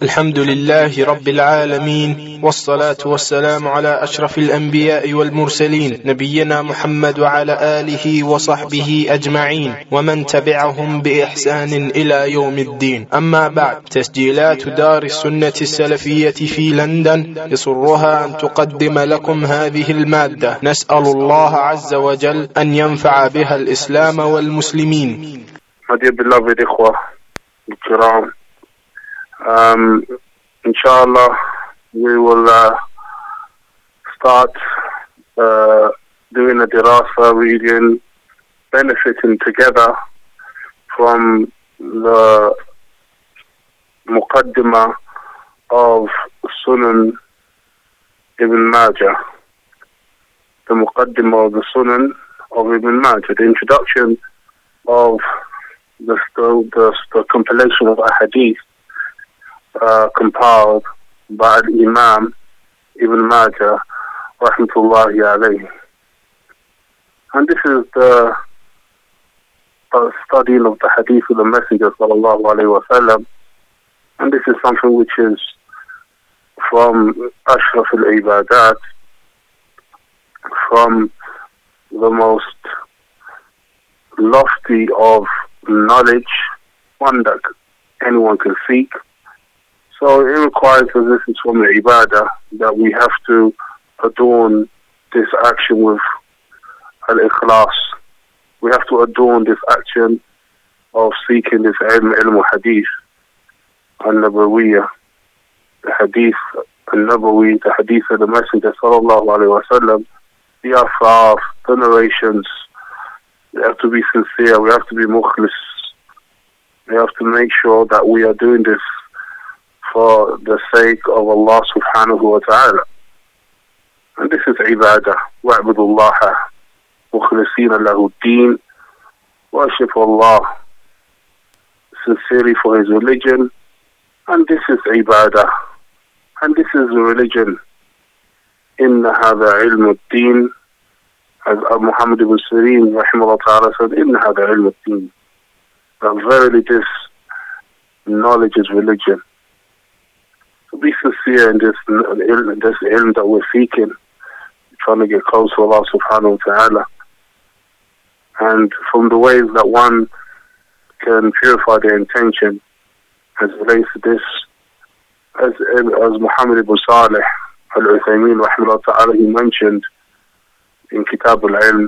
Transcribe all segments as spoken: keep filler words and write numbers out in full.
الحمد لله رب العالمين، والصلاة والسلام على أشرف الأنبياء والمرسلين، نبينا محمد وعلى آله وصحبه أجمعين ومن تبعهم بإحسان إلى يوم الدين. أما بعد، تسجيلات دار السنة السلفية في لندن يسرها أن تقدم لكم هذه المادة. نسأل الله عز وجل أن ينفع بها الإسلام والمسلمين. My beloved ikhwah الكرام, um, inshallah we will uh, start uh, doing a dirasa, reading, benefiting together from the muqaddimah of Sunan Ibn Majah, the muqaddimah of the Sunan of Ibn Majah, the introduction of the, the, the, the compilation of ahadith uh, compiled by Imam Ibn Majah rahmatullahi alayhi. And this is the uh, studying of the hadith of the Messenger sallallahu alayhi wa sallam, and this is something which is from Ashraf al-Ibadat, from the most lofty of knowledge, one that anyone can seek. So it requires us, this is from the ibadah, that we have to adorn this action with al-ikhlas. We have to adorn this action of seeking this ilm, ilm hadith, al-nabawiyah, the hadith al-nabawi, the hadith of the Messenger sallallahu alayhi wa sallam, the afar, the narrations. We have to be sincere, we have to be mukhlis. We have to make sure that we are doing this for the sake of Allah subhanahu wa ta'ala. And this is ibadah. وَاعْبُدُوا اللَّهَ مُخْلِصِينَ لَهُ الدِّينَ. Worship Allah sincerely for His religion. And this is ibadah. And this is the religion. إِنَّ هَذَا عِلْمُ الدِّينِ. As Muhammad ibn Sirin rahimahullah ta'ala said, إِنَّ هَذَا عِلْمُ الدِّينِ. That verily this knowledge is religion. So be sincere in this, this ilm that we're seeking, trying to get close to Allah subhanahu wa ta'ala. And from the ways that one can purify their intention as it relates to this, as, as Muhammad ibn Salih al-Uthaymeen rahimahullah ta'ala, he mentioned in Kitab al-Ilm,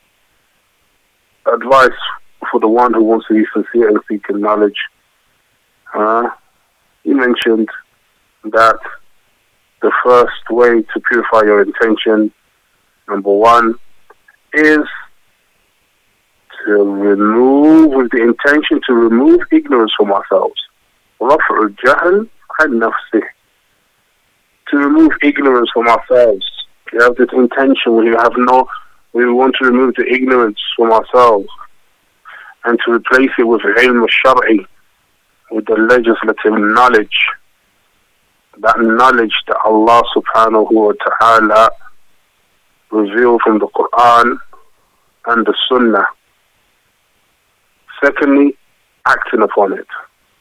advice for the one who wants to be sincere in seeking knowledge. Uh, he mentioned that the first way to purify your intention, number one, is to remove, with the intention to remove ignorance from ourselves. رفع الجهل عن نفسه. To remove ignorance from ourselves. We have this intention, we have no, we want to remove the ignorance from ourselves and to replace it with ilm al-shar'i, with the legislative knowledge, that knowledge that Allah subhanahu wa ta'ala revealed from the Quran and the Sunnah. Secondly, acting upon it.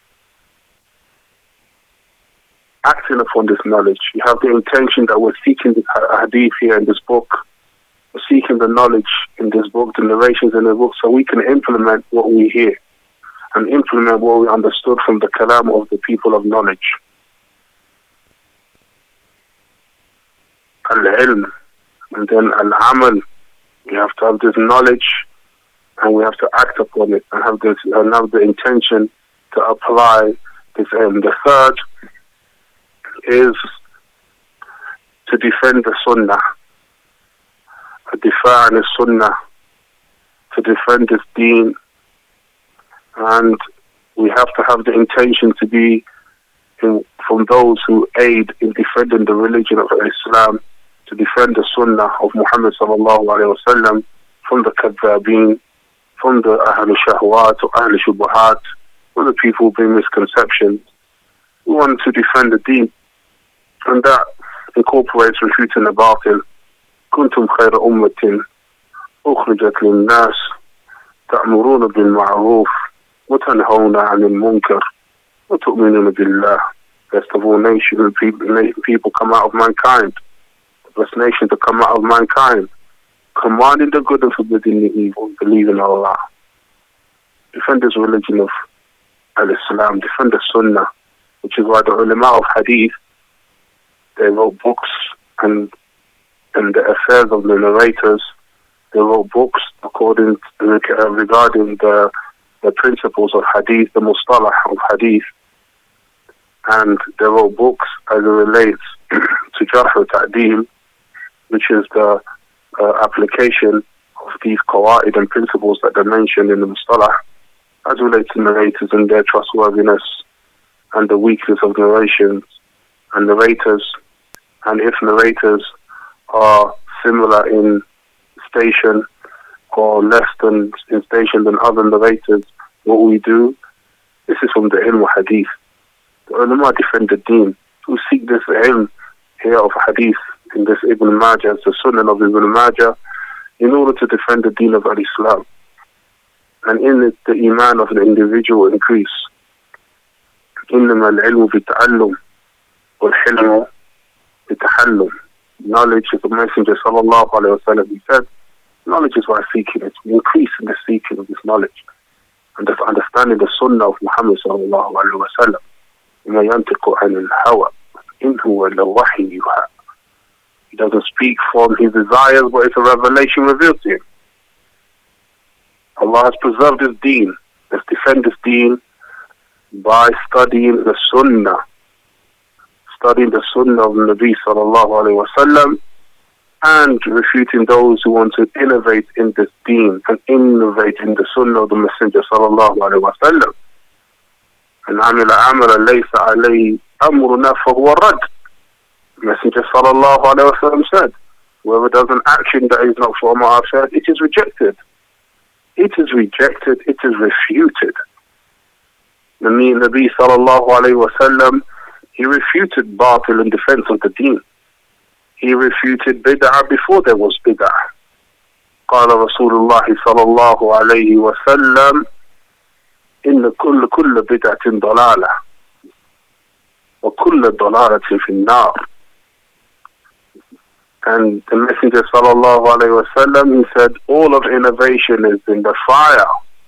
Acting upon this knowledge. You have the intention that we're seeking the hadith here in this book. We're seeking the knowledge in this book, the narrations in the book, so we can implement what we hear and implement what we understood from the kalam of the people of knowledge. Al-ilm, and then al-amal. We have to have this knowledge and we have to act upon it and have this and have the intention to apply this ilm. The third is to defend the sunnah, to defend the sunnah, to defend this deen, and we have to have the intention to be in, from those who aid in defending the religion of Islam, to defend the sunnah of Muhammad sallallahu alayhi wa sallam from the kadhabeen, from the ahl shahwat or ahl shubuhat, from the people who bring misconceptions. We want to defend the deen. And that incorporates refuting the batil. كنتم خير أمة أخرجت للناس تأمرون بالمعروف وتنهون عن المنكر وتؤمنون بالله best of all nations, people, people come out of mankind, the best nation to come out of mankind, commanding the good and forbidding the evil, believe in Allah. Defend this religion of al-Islam, defend the Sunnah, which is why the ulama of Hadith, they wrote books and and the affairs of the narrators. They wrote books according to, uh, regarding the the principles of Hadith, the Mustalah of Hadith, and they wrote books as it relates to Jarh wa Ta'deel, which is the uh, application of these qawaid and principles that they mentioned in the Mustalah, as it relates to narrators and their trustworthiness and the weakness of narrations and narrators, and if narrators are similar in station or less than in station than other narrators, what we do, this is from the ilm of hadith. The ulama defend the deen, who seek this ilm here of hadith in this Ibn Majah, the Sunan of Ibn Majah, in order to defend the deen of al-Islam. And in it, the iman of an individual increase. إنما العلم بالتعلم والحلم بالتحلم. Knowledge is the Messenger sallallahu alayhi wa sallam. He said, knowledge is why seeking it. We increase in the seeking of this knowledge and the understanding the Sunnah of Muhammad sallallahu alayhi wa sallam. وَمَا يَنْتِقُ عَنِ الْهَوَى إِنْ هُوَ لَوَحْيٌ يُوحَى. He doesn't speak from his desires, but it's a revelation revealed to him. Allah has preserved His deen. Let's defend His deen by studying the Sunnah. Studying the Sunnah of the Nabi sallallahu alayhi wa sallam and refuting those who want to innovate in this deen and innovate in the Sunnah of the Messenger sallallahu alayhi wa sallam. And عَمِلَ عَمَلًا لَيْسَ عَلَيْهِ أَمْرُنَا فَهُوَ رَدٌّ. The Messenger sallallahu alayhi wa sallam said, whoever does an action that is not from our side, it is rejected. It is rejected, it is refuted. The Nabi sallallahu alayhi wa sallam, he refuted batil in defense of the deen. He refuted bid'ah before there was bid'ah. قال رسول الله صلى الله عليه وسلم إن كل كل بدعة ضلالة وكل ضلالة في النار. And the Messenger sallallahu alayhi wa sallam, he said, all of innovation is in the fire.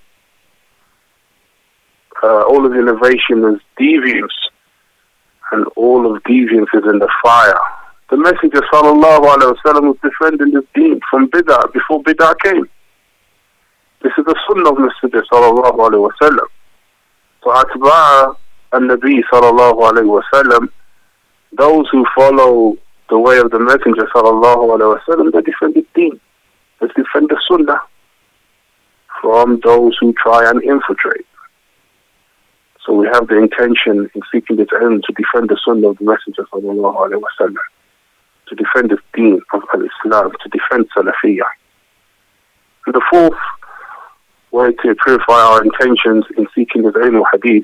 Uh, all of innovation is deviance. And all of deviance is in the fire. The Messenger sallallahu alayhi wa sallam was defending this deen from bid'ah before bid'ah came. This is the Sunnah of Messenger sallallahu alayhi wa sallam. So atba'a al-Nabi sallallahu alayhi wa sallam, those who follow the way of the Messenger sallallahu alayhi wa sallam, they defend the deen. They defend the Sunnah from those who try and infiltrate. So we have the intention in seeking this ilm to defend the Sunnah of the Messenger sallallahu alayhi wa sallam, to defend the deen of al-Islam, to defend Salafiyah. And the fourth way to purify our intentions in seeking this ilm of hadith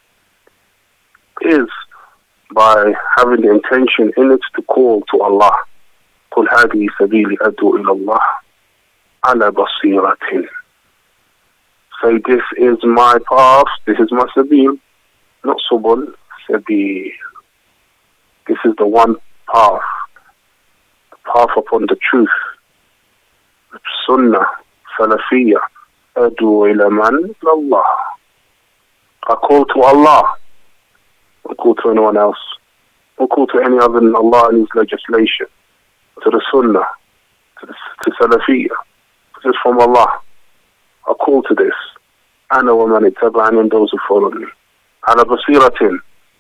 is by having the intention in it to call to Allah. قُلْ هَذِهِ سَبِيلِ أَدْعُو إِلَى اللَّهِ عَلَى بَصِيرَةٍ. Say, this is my path, this is my sabil, not subul, sabil. This is the one path, the path upon the truth, the Sunnah, Salafiyah, Adu ila man, Allah. I call to Allah, I call to anyone else, I call to any other than Allah and His legislation, to the Sunnah, to, the, to Salafiyah. This is from Allah. I call to this. Ana wa man ittaba'ani, and those who follow me. Ala basiratin,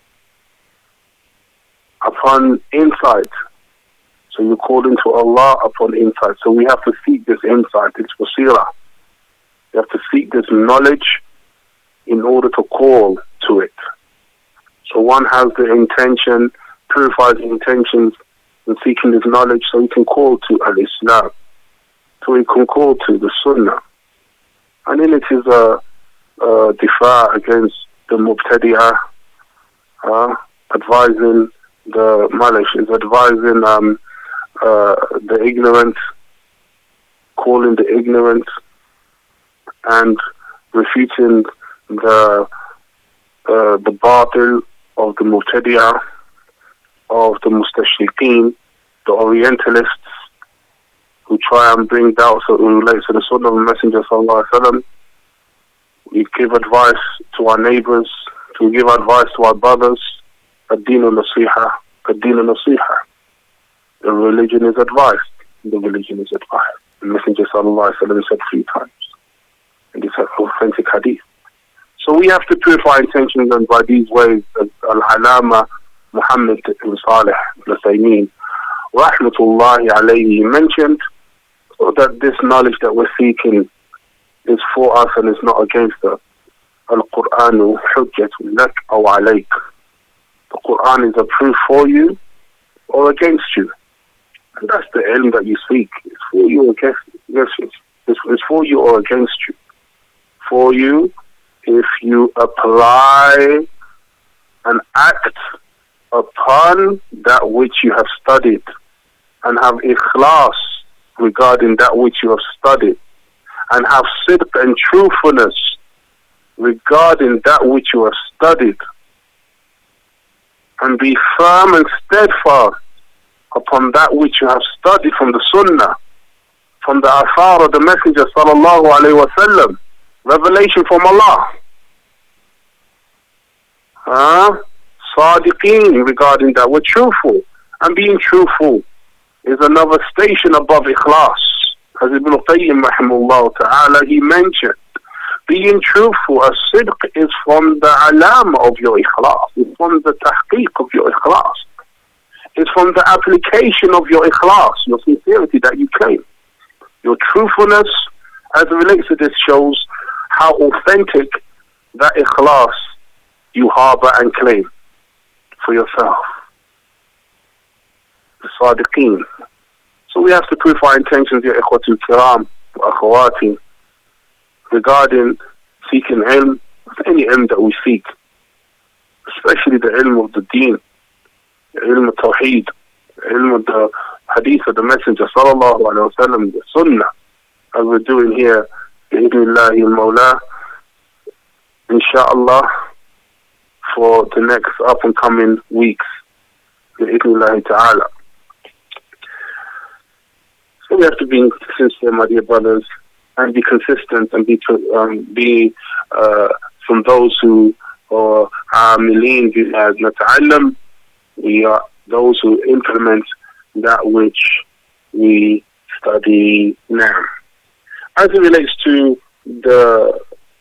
upon insight. So you call into Allah upon insight. So we have to seek this insight, this basira. We have to seek this knowledge in order to call to it. So one has the intention, purifies the intentions in seeking this knowledge, so he can call to al-Islam. So he can call to the Sunnah. And then it is a, a difa against the mubtadi'ah, uh, advising the malish, is advising um, uh, the ignorant, calling the ignorant, and refuting the uh, the batil of the Mu'tadiyah, of the Mustashriqeen, the Orientalists, who try and bring doubts that relate to the Sunnah of the Messenger sallallahu alaihi wasallam. We give advice to our neighbors, to give advice to our brothers. Ad-Din al-Nasiha, Ad-Din al-Nasiha. The religion is advice. The religion is advice. The Messenger sallallahu alaihi wasallam said three times in this authentic hadith. So we have to purify intentions, and by these ways, Al-Alama Muhammad ibn Salih al-Uthaymeen, rahmatullahi alayhi, mentioned, so that this knowledge that we're seeking is for us and is not against us. Al-Qur'anu hujjatun lak aw alayk. The Qur'an is a proof for you or against you. And that's the ilm that you seek. It's for you or against you. It's, it's for you or against you. For you if you apply and act upon that which you have studied and have ikhlas regarding that which you have studied, and have sidq and truthfulness regarding that which you have studied, and be firm and steadfast upon that which you have studied from the Sunnah, from the Athar of the Messenger sallallahu alaihi wasallam, revelation from Allah. Huh? Sadiqeen regarding that. We're truthful. And being truthful is another station above ikhlas. As Ibn Qayyim rahimahullah ta'ala, he mentioned, being truthful, as sidq is from the alam of your ikhlas. It's from the tahqiq of your ikhlas. It's from the application of your ikhlas, your sincerity that you claim. Your truthfulness, as it relates to this, shows how authentic that ikhlas you harbor and claim for yourself. The Sadiqeen. So we have to purify intentions, ya ikhwatul kiram, wa akhawati, regarding seeking ilm, any ilm that we seek, especially the ilm of the deen, the ilm of tawheed, the ilm of the hadith of the Messenger sallallahu alaihi wasallam, the sunnah, as we're doing here, bi'idhnillahi al-mawla, inshallah, for the next up and coming weeks, bi'idhnillahi ta'ala. So we have to be sincere, my dear brothers, and be consistent, and be um, be uh, from those who are amilin as nata'allam. We are those who implement that which we study now. As it relates to the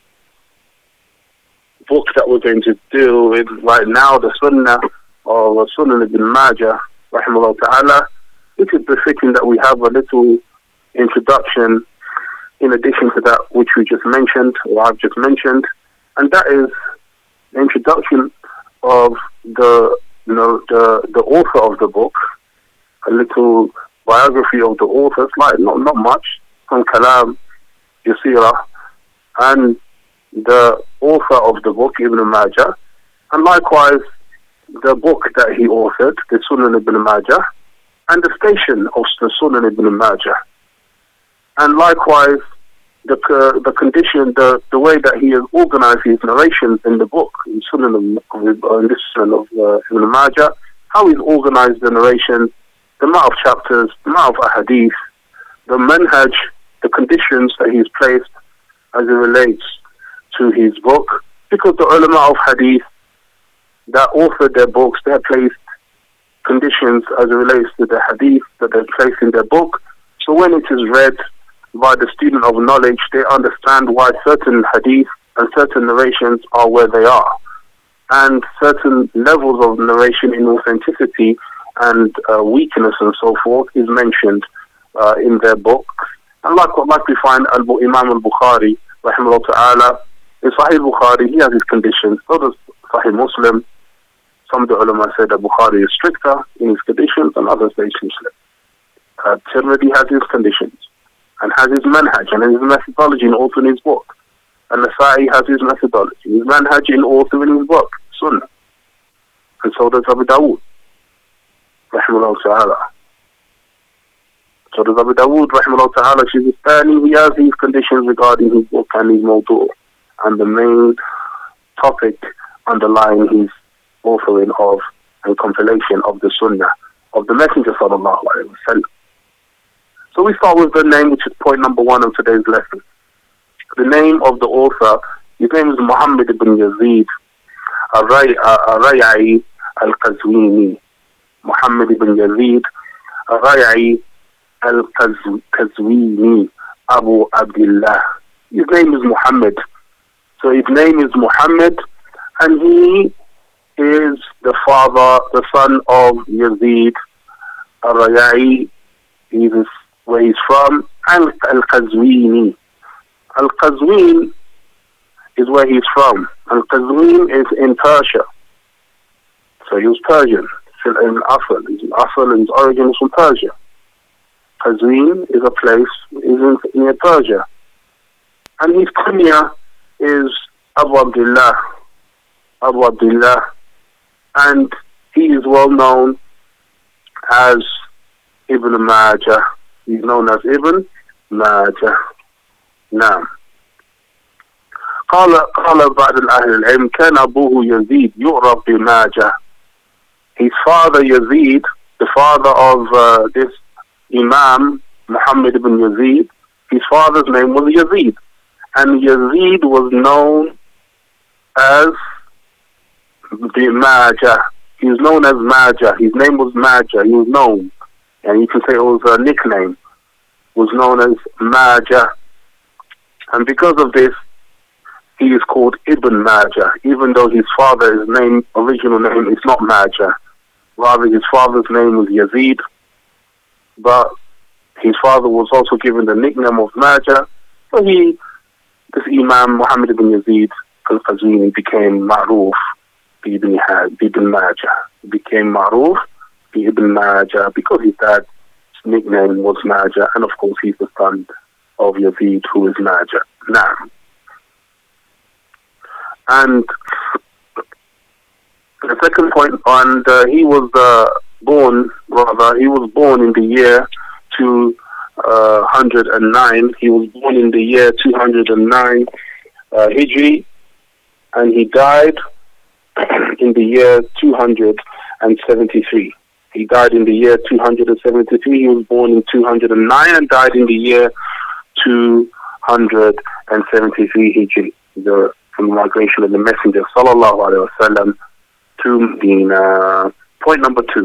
book that we're going to deal with right now, the Sunnah of Sunan ibn Majah, rahimahullah ta'ala, it is befitting that we have a little introduction in addition to that which we just mentioned, or I've just mentioned, and that is the introduction of the, you know, the the author of the book, a little biography of the author, like not not much, from Kalam Yasira, and the author of the book, Ibn Majah, and likewise the book that he authored, the Sunan ibn Majah, and the station of the Sunan ibn Majah, and likewise the uh, the condition, the the way that he has organized his narrations in the book, in Sunan of, in this Sunan of uh, Ibn Majah, how he's organized the narration, the amount of chapters, the amount of hadith, the manhaj, the conditions that he's placed as it relates to his book, because the ulama of hadith that authored their books, they have placed conditions as it relates to the hadith that they've placed in their book. So when it is read by the student of knowledge, they understand why certain hadith and certain narrations are where they are, and certain levels of narration in authenticity and uh, weakness and so forth is mentioned uh, in their books. And like, like we find Al Imam al-Bukhari, rahimahullah ta'ala, in Sahih Bukhari, he has his conditions. So does Sahih Muslim. Some of the ulama say that Bukhari is stricter in his conditions, and others say it's Muslim. Uh, Tirmidhi has his conditions, and has his manhaj, and his methodology in authoring his book. And Nasa'i has his methodology, his manhaj in authoring his book, Sunnah. And so does Abu Dawood, rahimahullah ta'ala. So does Abu Dawood, rahimahullah ta'ala, Shizistani, he has his conditions regarding his book and his mawdu', and the main topic underlying his authoring of and compilation of the Sunnah of the Messenger sallallahu alaihi wasallam. So we start with the name, which is point number one of today's lesson. The name of the author, his name is Muhammad ibn Yazid al-Ray'i al-Qazwini. Muhammad ibn Yazid al-Ray'i al-Qazwini, Abu Abdullah. His name is Muhammad. So his name is Muhammad, and he is the father, the son of Yazid al-Ray'i. He is where he's from, and al-Qazwini. Al-Qazwin is where he's from. Al-Qazwin is in Persia. So he was Persian. In Asal. Asal, his origin is from Persia. Qazwin is a place is in, near Persia. And his kunya is Abu Abdullah. Abu Abdullah. And he is well known as Ibn Majah. He's known as Ibn Majah. نعم. قال قال بعض الأهل العلم كان أبوه يزيد يعرف بماجة. His father Yazid, the father of uh, this Imam Muhammad ibn Yazid, his father's name was Yazid, and Yazid was known as the Majah. He was known as Majah. His name was Majah. He was known, and you can say it was a nickname. Was known as Majah, and because of this, he is called Ibn Majah, even though his father's name, original name, is not Majah. Rather, his father's name was Yazid, but his father was also given the nickname of Majah. So he, this Imam Muhammad ibn Yazid al-Qazwini, became Ma'ruf bi Ibn Majah. He became Ma'ruf bi Ibn Majah because his dad's nickname was Majah, and of course he's the son of Yazid, who is Majah. Now, and the second point, and uh, he was uh, born, rather, he was born in the year two hundred nine. He was born in the year two hundred nine uh, Hijri, and he died in the year two hundred seventy-three. He died in the year two hundred seventy-three. He was born in two hundred nine and died in the year two hundred seventy-three Hijri, the, from the migration of the Messenger sallallahu alaihi wasallam to Medina. Point number two.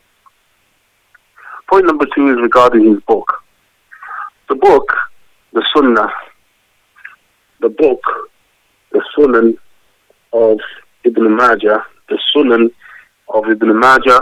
Point number two is regarding his book. The book, the Sunnah, the book, the Sunan of Ibn Majah, the Sunan of Ibn Majah,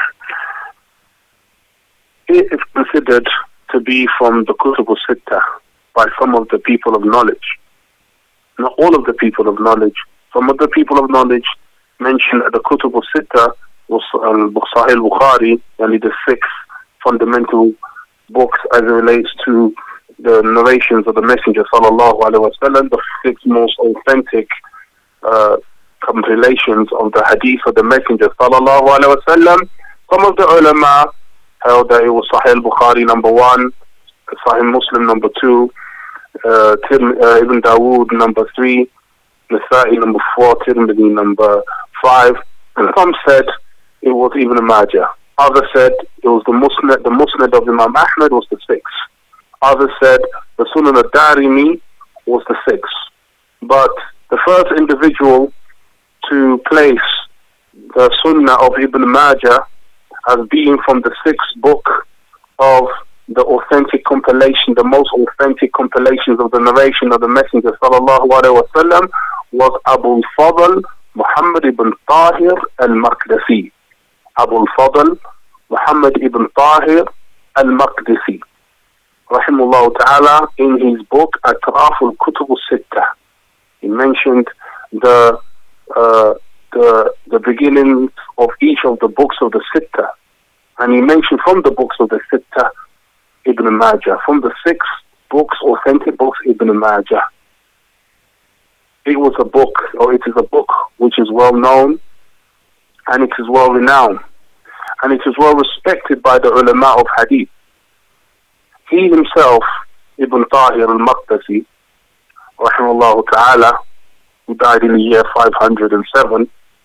it is considered to be from the Kutub al-Sittah by some of the people of knowledge. Not all of the people of knowledge. Some of the people of knowledge mention that the Kutub al-Sittah was Sahih Bukhari, and the six fundamental books as it relates to the narrations of the Messenger sallallahu alaihi wasallam, the six most authentic uh, compilations of the hadith of the Messenger sallallahu alaihi wasallam. Some of the ulama held that it was Sahih Bukhari number one, Sahih Muslim number two, uh, Tim, uh, Ibn Dawood number three, Nasa'i number four, Tirmidhi number five, and some said it was Ibn Majah. Others said it was the Musnad, the Musnad of Imam Ahmad was the sixth. Others said the Sunan al-Darimi was the sixth. But the first individual to place the Sunnah of Ibn Majah as being from the sixth book of the authentic compilation, the most authentic compilations of the narration of the Messenger sallallahu alaihi wasallam, was Abu al-Fadl Muhammad ibn Tahir al-Maqdisi. Abu al-Fadl Muhammad ibn Tahir al-Maqdisi, rahimahullah ta'ala, in his book Atraf al-Kutub al-Sittah. He mentioned the uh, the the beginnings of each of the books of the Sittah, and he mentioned from the books of the Sittah Ibn Majah, from the six books, authentic books, Ibn Majah. It was a book, or it is a book which is well known, and it is well renowned, and it is well respected by the ulama of hadith. He himself, Ibn Tahir al-Maqdisi, rahimahullah ta'ala, who died in the year five hundred seven,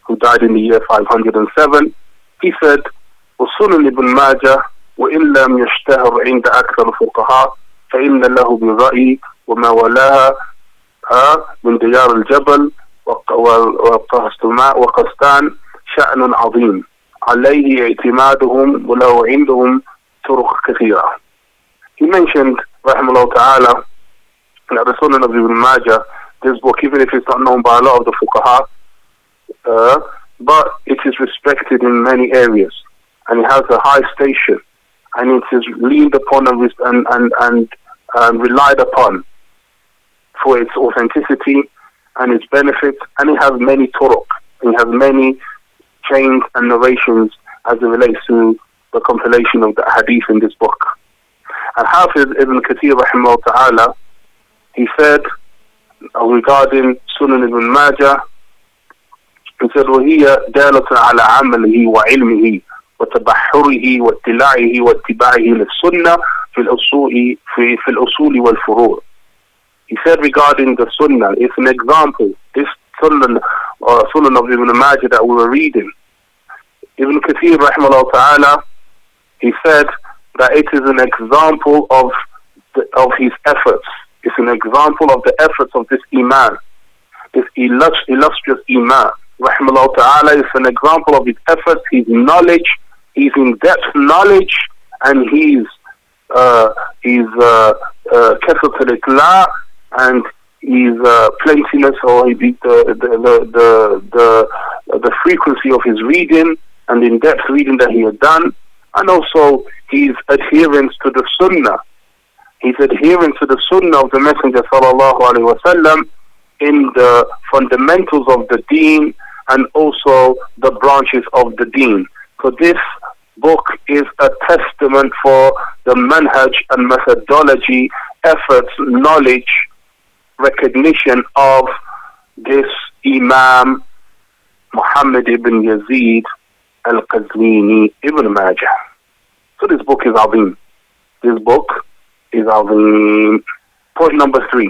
who died in the year five hundred seven, he said, وَسُنَنِ ابن ماجه وإن لم يشتهر عند أكثر الفقهاء فإن له بالرأي وما ولاها من ديار الجبل وقسطان شأن عظيم عليه اعتمادهم ولو عندهم طرق كثيرة. He mentioned, rahimahullah ta'ala, that the Sunan of Ibn Majah, this book, even if it's not known by a lot of the fuqaha, uh, but it is respected in many areas, and it has a high station, and it is leaned upon and and and, and um, relied upon for its authenticity and its benefits, and it has many turuq, and it has many chains and narrations as it relates to the compilation of the hadith in this book. And Hafiz Ibn Kathir rahimahullah ta'ala, he said regarding Sunan Ibn Majah, he said, وَهِيَ دَالَةٌ عَلَى عَمَلِهِ وَعِلْمِهِ وَتَبَحُّرِهِ وَاتِّلَاعِهِ وَاتِّبَاعِهِ لِلسُّنَّةِ فِي الْأُصُولِ فِي فِي الْأُصُولِ وَالْفُرُوعِ. He said regarding the Sunnah, it's an example. This Sunnah, uh, Sunnah of Ibn Majah that we were reading, Ibn Kathir rahimahullah ta'ala, he said that it is an example of the, of his efforts. It's an example of the efforts of this Imam, this illustrious Imam rahimahullah ta'ala. Is an example of his efforts, his knowledge, his in-depth knowledge, and his uh, his kasrat al-itla' and his uh, plentiness, or the the, the the the the frequency of his reading and the in-depth reading that he had done, and also his adherence to the Sunnah, his adherence to the Sunnah of the Messenger sallallahu alaihi wasallam in the fundamentals of the Deen and also the branches of the Deen. So this book is a testament for the manhaj and methodology, efforts, knowledge, recognition of this Imam Muhammad ibn Yazid al-Qazwini ibn Majah. So this book is Azim. This book is Azim. Point number three.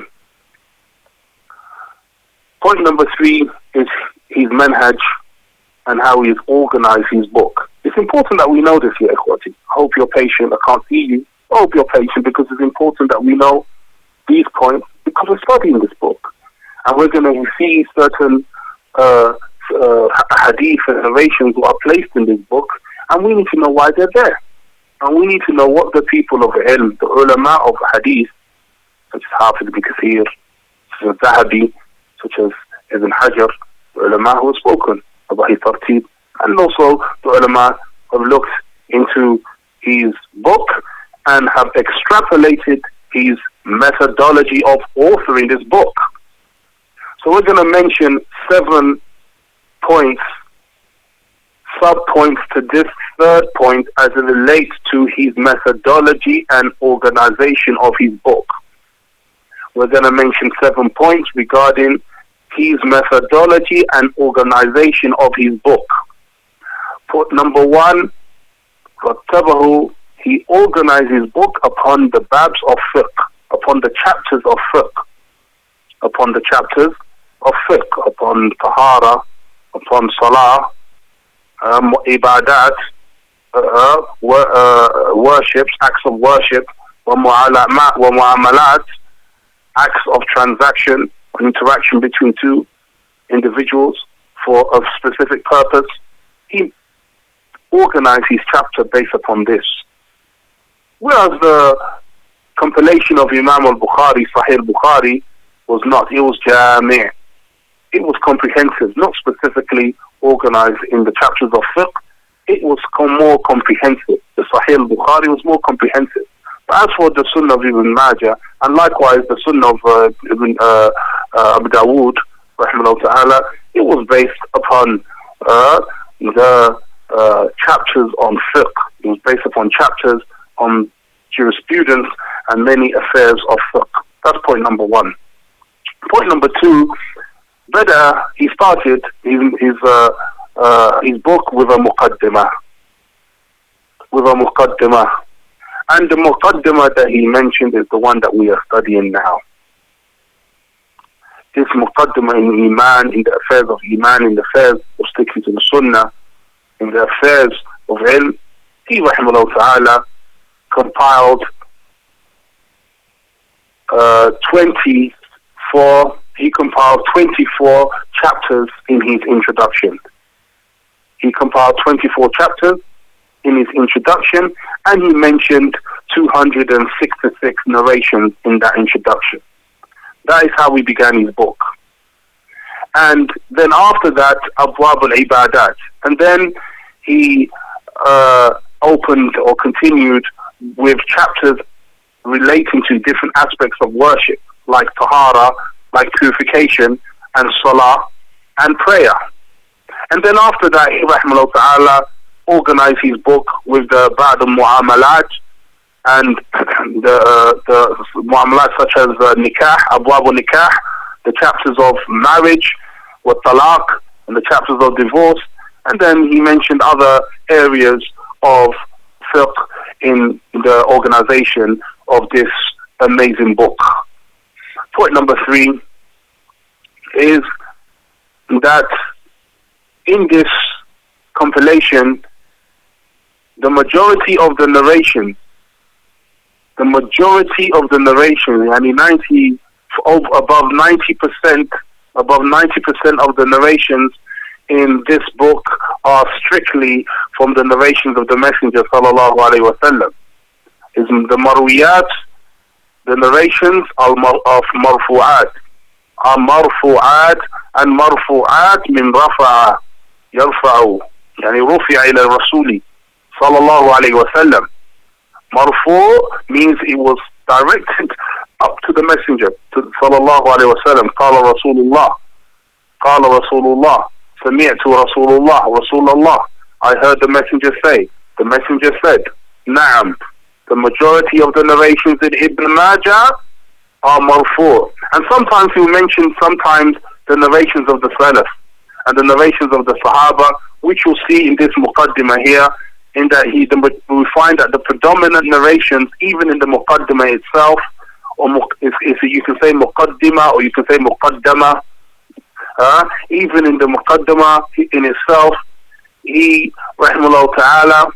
Point number three is his manhaj and how he has organized his book. It's important that we know this here, Ikhwati. I hope you're patient. I can't see you. I hope you're patient, because it's important that we know these points, because we're studying this book. And we're going to see certain uh, uh, hadith and narrations that are placed in this book, and we need to know why they're there. And we need to know what the people of ilm, the ulama of hadith, such as Hafiz ibn Kathir, such as Zahabi, such as Ibn Hajar, the ulama who have spoken about his tartib, and also the ulama have looked into his book and have extrapolated his methodology of authoring this book. So we're going to mention seven points, sub-points to this third point as it relates to his methodology and organization of his book. We're going to mention seven points regarding his methodology and organization of his book. Point number one, Rattabahu, he organized his book upon the babs of fiqh, upon the chapters of fiqh, upon the chapters of fiqh, upon tahara, upon salah, um, ibadat, uh, uh, worships, acts of worship, wa mu'amalat, acts of transaction, interaction between two individuals for a specific purpose. He organized his chapter based upon this. Whereas the compilation of Imam al-Bukhari, Sahih al-Bukhari, was not. It was jami'. It was comprehensive, not specifically organized in the chapters of fiqh. It was more comprehensive. The Sahih al-Bukhari was more comprehensive. But as for the Sunnah of Ibn Majah, and likewise the Sunnah of uh, Ibn uh, uh, Abu Dawood, rahimahullah ta'ala, it was based upon uh, the uh, chapters on fiqh. It was based upon chapters on jurisprudence and many affairs of fiqh. That's point number one. Point number two, Bada, he started his his, uh, uh, his book with a muqaddimah. With a muqaddimah. And the muqaddimah that he mentioned is the one that we are studying now. this muqaddimah in Iman, in the affairs of Iman, in the affairs of sticking to the Sunnah, in the affairs of ilm, he rahimahullah ta'ala compiled uh, twenty-four, he compiled twenty-four chapters in his introduction. He compiled twenty-four chapters in his introduction, and he mentioned two hundred sixty-six narrations in that introduction. That is how he began his book. And then after that, Abwab al-Ibadat. And then he uh, opened or continued with chapters relating to different aspects of worship, like tahara, like purification, and salah, and prayer. And then after that, he rahimahullah ta'ala organized his book with the Ba'd al-Mu'amalat, and the, uh, the mu'amalat such as uh, nikah, abwab al-nikah, the chapters of marriage, wa talaq, and the chapters of divorce. And then he mentioned other areas of fiqh in the organization of this amazing book. Point number three is that in this compilation, the majority of the narrations, the majority of the narrations, I mean ninety, above ninety percent, above ninety percent of the narrations in this book are strictly from the narrations of the Messenger sallallahu alaihi wasallam. Is the marwiyat, the narrations are of marfu'at, are marfu'at, and marfu'at min rafa'a, yarfa'u, yani rufi'a ila rasuli sallallahu alaihi wasallam. Marfu' means it was directed up to the Messenger, to sallallahu alaihi wasallam. Qala Rasulullah, Qala Rasulullah, Sami'tu Rasulullah, Rasulullah. I heard the Messenger say. The Messenger said. Na'am. The majority of the narrations in Ibn Majah are marfu'. And sometimes he'll mention sometimes the narrations of the Salaf and the narrations of the Sahaba, which you'll see in this muqaddimah here, in that he, the, we find that the predominant narrations, even in the muqaddimah itself, or if, if you can say muqaddimah or you can say muqaddama, uh, even in the muqaddimah in itself, he, rahimahullah ta'ala,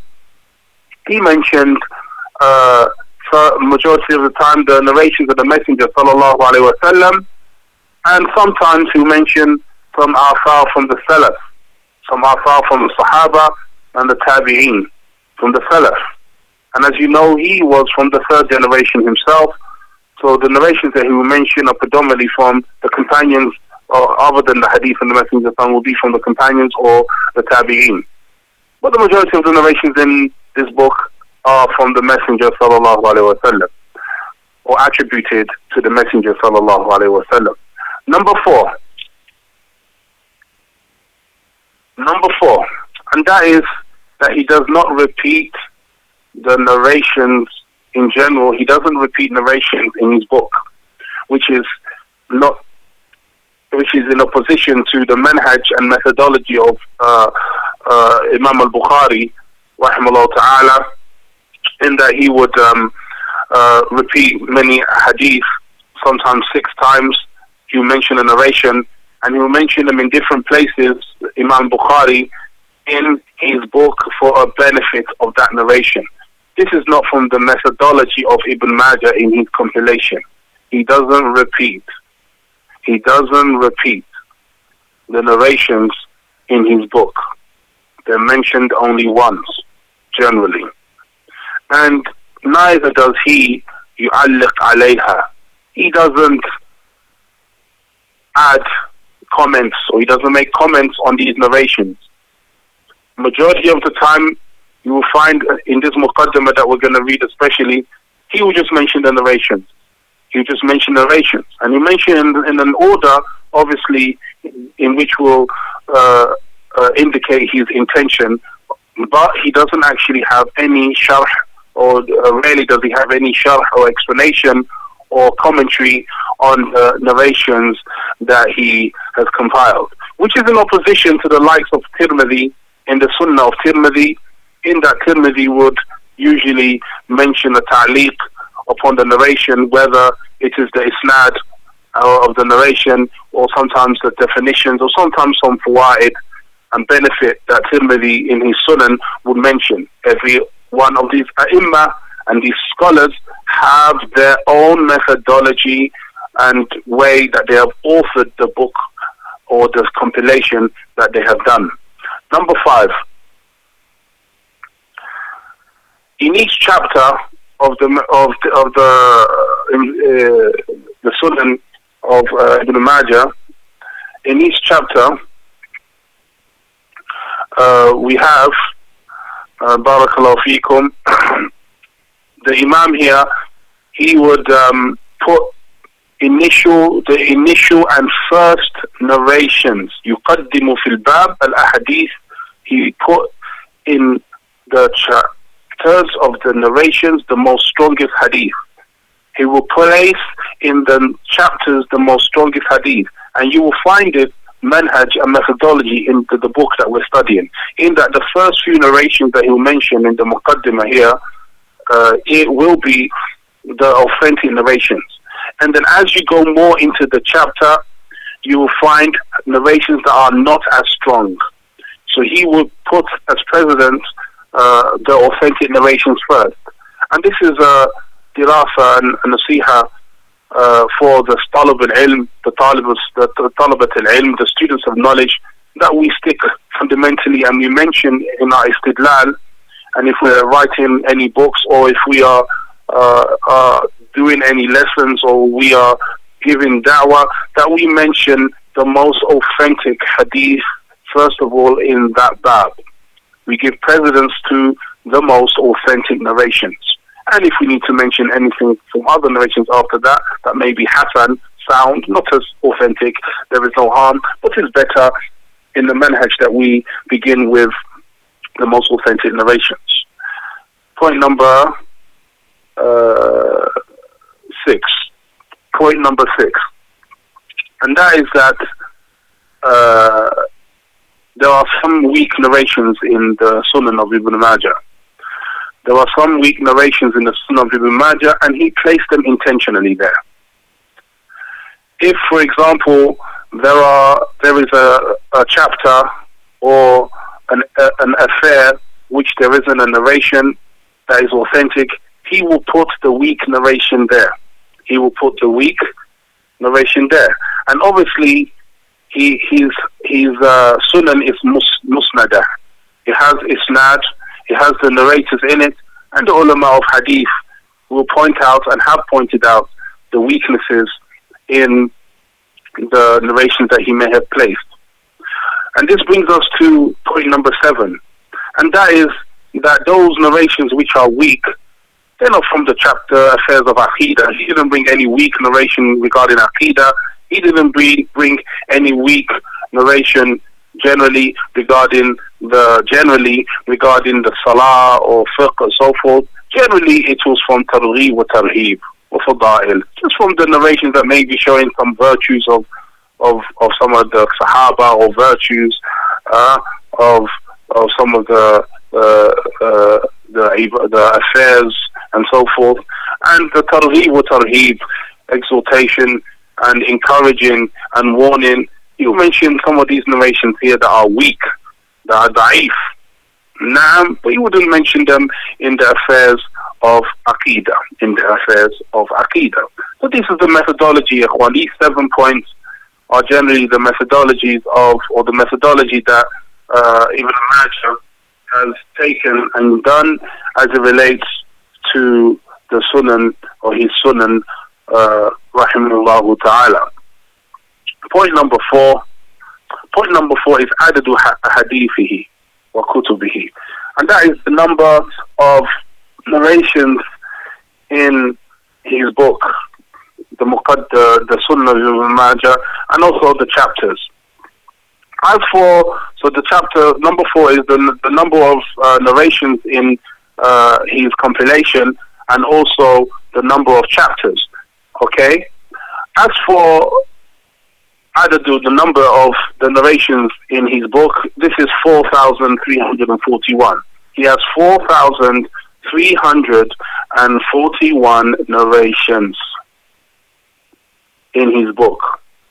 he mentioned uh, for majority of the time the narrations of the Messenger sallallahu alaihi wasallam, and sometimes he mentioned some athar from the Salaf, some athar from the Sahaba and the Tabi'een, from the Salaf. And as you know, he was from the third generation himself, so the narrations that he will mention are predominantly from the companions, or other than the hadith and the Messenger will be from the companions or the Tabi'een. But the majority of the narrations in this book are from the Messenger sallallahu alaihi wasallam, or attributed to the Messenger sallallahu alaihi wasallam. Number four. Number four, and that is that he does not repeat the narrations in general. He doesn't repeat narrations in his book, which is not, which is in opposition to the manhaj and methodology of uh, uh, Imam al-Bukhari, rahimahullah ta'ala, in that he would um, uh, repeat many hadith, sometimes six times. He will mention a narration, and he will mention them in different places, Imam Bukhari, in his book for a benefit of that narration. This is not from the methodology of Ibn Majah in his compilation. He doesn't repeat. He doesn't repeat the narrations in his book. They're mentioned only once, generally. And neither does he yu'alliq alayha. He doesn't add comments, or he doesn't make comments on these narrations. Majority of the time, you will find in this muqaddimah that we're going to read especially, he will just mention the narrations. He will just mention narrations. And he mentioned in, in an order, obviously, in which will uh, uh, indicate his intention, but he doesn't actually have any sharh, or uh, rarely does he have any sharh or explanation or commentary on the narrations that he has compiled, which is in opposition to the likes of Tirmidhi in the Sunnah of Tirmidhi, in that Tirmidhi would usually mention a ta'liq upon the narration, whether it is the isnad uh, of the narration, or sometimes the definitions, or sometimes some fawaid and benefit that Tirmidhi in his Sunan would mention. Every one of these ai and these scholars have their own methodology and way that they have authored the book or the compilation that they have done. Number five, in each chapter of the of the, of the uh, the Sunan of uh, Ibn Majah, in each chapter uh, we have uh, Barakallahu Feekum. The Imam here, he would um, put initial the initial and first narrations. يقدم في الباب الأحاديث. He put in the chapters of the narrations the most strongest hadith. He will place in the chapters the most strongest hadith, and you will find it manhaj and methodology in the, the book that we're studying. In that the first few narrations that he'll mention in the Muqaddimah here, uh, it will be the authentic narrations. And then as you go more into the chapter, you will find narrations that are not as strong. So he will put as precedent uh, the authentic narrations first. And this is a dirasa and a nasiha uh, for the talib al-ilm, the talibus, the talibat al-ilm, the students of knowledge, that we stick fundamentally, and we mention in our istidlal, and if we're writing any books, or if we are uh, uh, doing any lessons, or we are giving da'wah, that we mention the most authentic hadith first of all in that bab. We give precedence to the most authentic narrations. And if we need to mention anything from other narrations after that, that may be hasan, sound, not as authentic, there is no harm, but it's better in the manhaj that we begin with the most authentic narrations. Point number uh, six. Point number six. And that is that uh, there are some weak narrations in the Sunan of Ibn Majah. There are some weak narrations in the Sunan of Ibn Majah, and he placed them intentionally there. If, for example, there are there is a, a chapter or an, a, an affair which there isn't a narration that is authentic, he will put the weak narration there. He will put the weak narration there. And obviously, he, his, his uh, Sunan is mus, musnada. It has isnad, it has the narrators in it, and the ulama of hadith will point out and have pointed out the weaknesses in the narrations that he may have placed. And this brings us to point number seven, and that is that those narrations which are weak, they're not from the chapter affairs of Aqidah. He didn't bring any weak narration regarding Aqidah. He didn't bring, bring any weak narration generally regarding the generally regarding the salah or fiqh and so forth. Generally, it was from targhib wa tarhib or fadail, just from the narrations that may be showing some virtues of of, of some of the Sahaba, or virtues uh, of of some of the uh, uh, the the affairs and so forth, and the targhib wa tarhib, exhortation and encouraging and warning. You mentioned some of these narrations here that are weak, that are da'if. Naam, but you wouldn't mention them in the affairs of Aqidah, in the affairs of Aqidah. So this is the methodology. These seven points are generally the methodologies of, or the methodology that uh, Ibn Majah has taken and done as it relates to the Sunan, or his Sunan, uh, rahimahullah ta'ala. Point number four. Point number four is adadu hadithihi wa kutubihi, and that is the number of narrations in his book, the Muqadd, the, the Sunnah of Ibn Majah, and also the chapters. As for so the chapter number four is the the number of uh, narrations in uh, his compilation, and also the number of chapters. Okay. As for Adadu, the number of the narrations in his book, this is four thousand three hundred forty-one. He has four thousand three hundred forty-one narrations. in his book.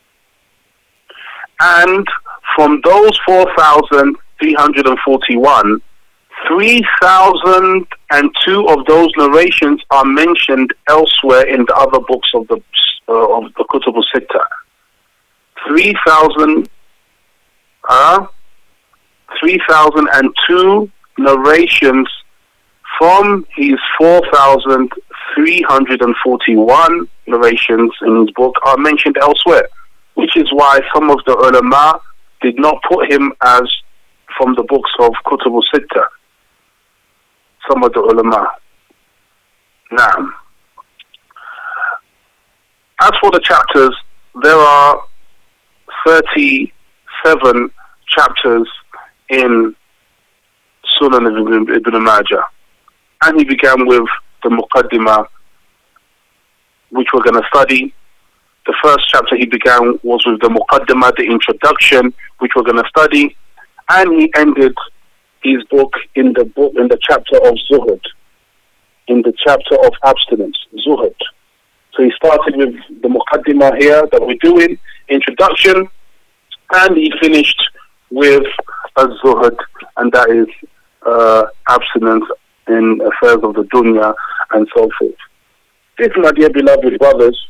And from those four thousand three hundred forty-one, three thousand two of those narrations are mentioned elsewhere in the other books of the uh, of the Kutub al-Sittah. three thousand uh, three thousand two narrations from his four thousand three hundred forty-one narrations in his book are mentioned elsewhere, which is why some of the ulama did not put him as from the books of Kutub al-Sittah. Some of the ulama. Now, as for the chapters, there are thirty-seven chapters in Sunan ibn, ibn Majah. And he began with the Muqaddimah, which we're going to study. The first chapter he began was with the Muqaddimah, the introduction, which we're going to study. And he ended his book in the book in the chapter of Zuhud, in the chapter of abstinence, Zuhud. So he started with the Muqaddimah here that we're doing, introduction, and he finished with a Zuhud, and that is uh, abstinence in affairs of the dunya and so forth. This, my dear beloved brothers,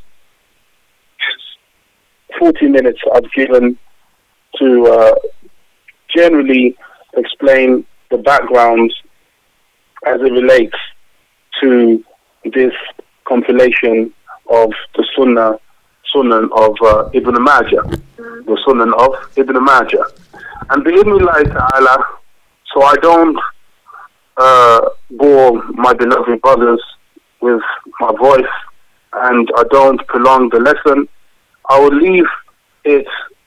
forty minutes I've given to uh, generally explain the background as it relates to this compilation of the Sunnah, Sunan of uh, Ibn Majah, the Sunan of Ibn Majah. And bi'idhnillahi ta'ala, so I don't uh, bore my beloved brothers with my voice and I don't prolong the lesson, I will leave it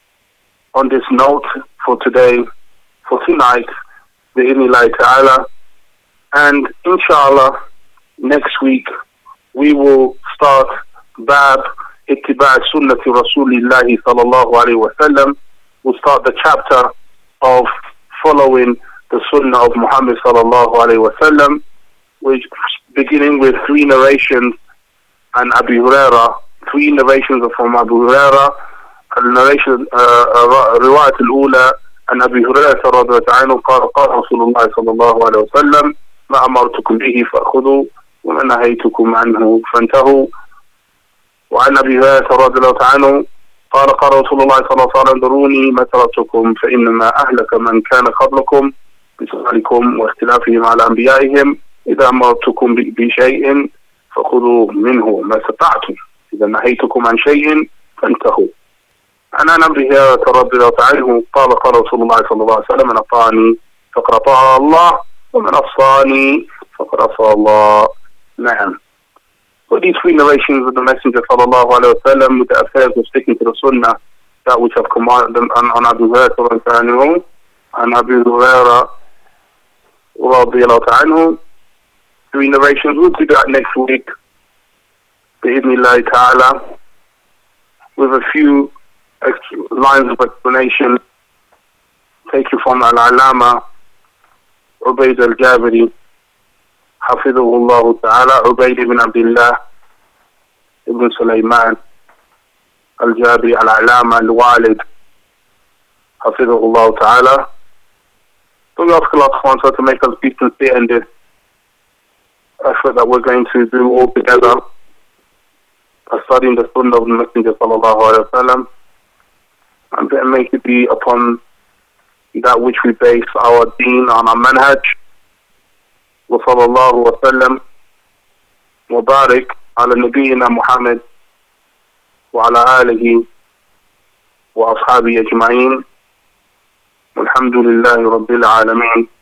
on this note for today, for tonight, bi'idhnillahi ta'ala, and inshallah next week we will start Bab Ittiba' Sunnati Rasulillahi sallallahu alayhi wa sallam. We'll start the chapter of following the Sunnah of Muhammad sallallahu alayhi wa sallam, which beginning with three narrations and Abu Huraira, three narrations from Abu Huraira, النريشن رواية الأولى عن أبي هريرة رضي الله عنه قال قال رسول الله صلى الله عليه وسلم ما أمرتكم به فأخذوا وما نهيتكم عنه فانتهوا. وعن أبي هريرة رضي الله عنه قال قال رسول الله صلى الله عليه وسلم دروني ما تركتكم فإنما أهلك من كان قبلكم بسؤالكم واختلافهم على أنبيائهم إذا أمرتكم بشيء فخذوا منه ما استطعتم إذا نهيتكم عن شيء فانتهوا. عن أبي هريرة رضي الله عنه قال قال رسول الله صلى الله عليه وسلم من أطاعني فقد أطاع الله ومن عصاني فقد عصى الله. نعم. So these three narrations of the Messenger sallallahu alaihi wasallam with the affairs of sticking to the Sunnah, that which have commanded them on Abu Hurairah and Abu Hurairah radiyallahu anhu. Three narrations. We'll do that next week, bi'idhnillahi ta'ala, with a few lines of explanation. Take you from Al-Alama Ubayd al-Jabiri حفظه الله تعالى عبيد بن عبد الله ابن سليمان الجابري العلامة الوالد حفظه الله تعالى. So we ask Allah subhanahu to make us be sincere in this effort that we're going to do all together, studying the Sunnah of the Messenger sallallahu alaihi wasallam, and then make it be upon that which we base our deen on, our manhaj. وصلى الله وسلم وبارك على نبينا محمد وعلى آله وأصحابه أجمعين والحمد لله رب العالمين.